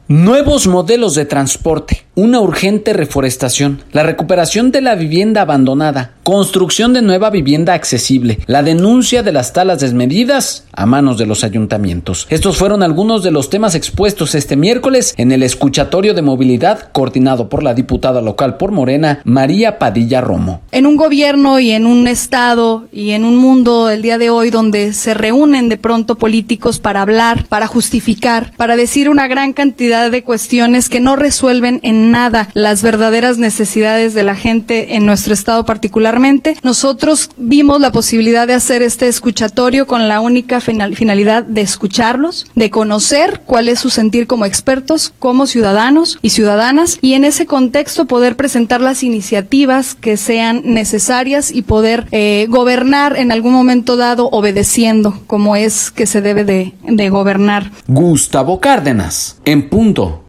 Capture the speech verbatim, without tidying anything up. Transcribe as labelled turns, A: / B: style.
A: Nuevos modelos de transporte, una urgente reforestación, la recuperación de la vivienda abandonada, construcción de nueva vivienda accesible, la denuncia de las talas desmedidas a manos de los ayuntamientos. Estos fueron algunos de los temas expuestos este miércoles en el escuchatorio de movilidad coordinado por la diputada local por Morena, María Padilla Romo.
B: En un gobierno y en un estado y en un mundo el día de hoy donde se reúnen de pronto políticos para hablar, para justificar, para decir una gran cantidad de cuestiones que no resuelven en nada las verdaderas necesidades de la gente en nuestro estado particularmente, nosotros vimos la posibilidad de hacer este escuchatorio con la única final, finalidad de escucharlos, de conocer cuál es su sentir como expertos, como ciudadanos y ciudadanas, y en ese contexto poder presentar las iniciativas que sean necesarias y poder eh, gobernar en algún momento dado obedeciendo como es que se debe de, de gobernar.
A: Gustavo Cárdenas, en punto.